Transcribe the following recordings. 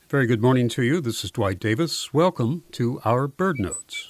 Very good morning to you. This is Dwight Davis. Welcome to our Bird Notes.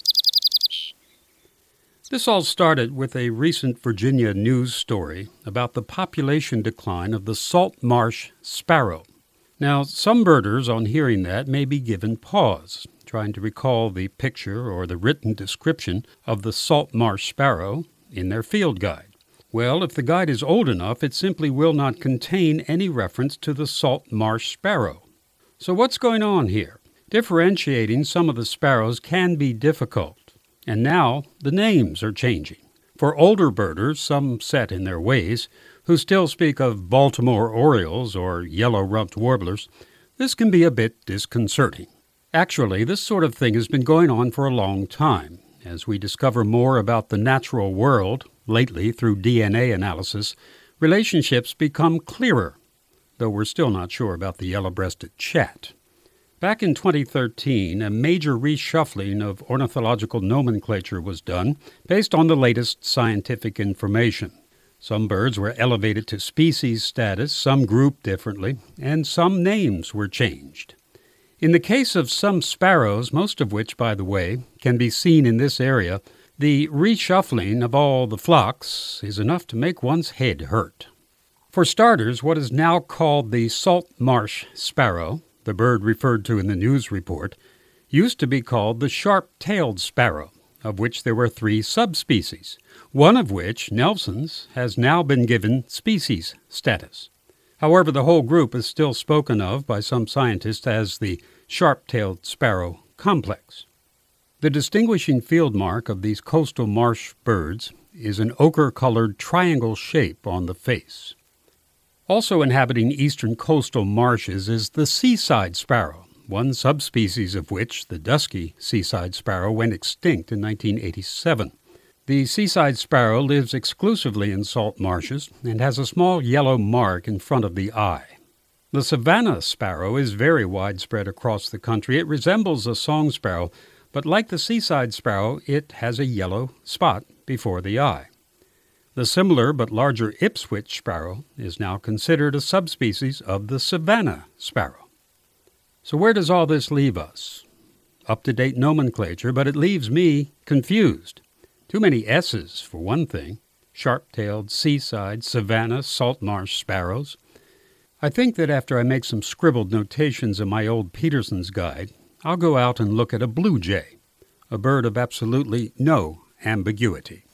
This all started with a recent Virginia news story about the population decline of the salt marsh sparrow. Now, some birders on hearing that may be given pause, trying to recall the picture or the written description of the salt marsh sparrow in their field guide. Well, if the guide is old enough, it simply will not contain any reference to the salt marsh sparrow. So what's going on here? Differentiating some of the sparrows can be difficult, and now the names are changing. For older birders, some set in their ways, who still speak of Baltimore orioles or yellow-rumped warblers, this can be a bit disconcerting. Actually, this sort of thing has been going on for a long time. As we discover more about the natural world, lately through DNA analysis, relationships become clearer, though we're still not sure about the yellow-breasted chat. Back in 2013, a major reshuffling of ornithological nomenclature was done based on the latest scientific information. Some birds were elevated to species status, some grouped differently, and some names were changed. In the case of some sparrows, most of which, by the way, can be seen in this area, the reshuffling of all the flocks is enough to make one's head hurt. For starters, what is now called the salt marsh sparrow, the bird referred to in the news report, used to be called the sharp-tailed sparrow, of which there were 3 subspecies, one of which, Nelson's, has now been given species status. However, the whole group is still spoken of by some scientists as the sharp-tailed sparrow complex. The distinguishing field mark of these coastal marsh birds is an ochre-colored triangle shape on the face. Also inhabiting eastern coastal marshes is the seaside sparrow, one subspecies of which, the dusky seaside sparrow, went extinct in 1987. The seaside sparrow lives exclusively in salt marshes and has a small yellow mark in front of the eye. The savanna sparrow is very widespread across the country. It resembles a song sparrow, but like the seaside sparrow, it has a yellow spot before the eye. The similar but larger Ipswich sparrow is now considered a subspecies of the savanna sparrow. So where does all this leave us? Up-to-date nomenclature, but it leaves me confused. Too many S's, for one thing. Sharp-tailed, seaside, savanna, salt marsh sparrows. I think that after I make some scribbled notations in my old Peterson's guide, I'll go out and look at a blue jay, a bird of absolutely no ambiguity.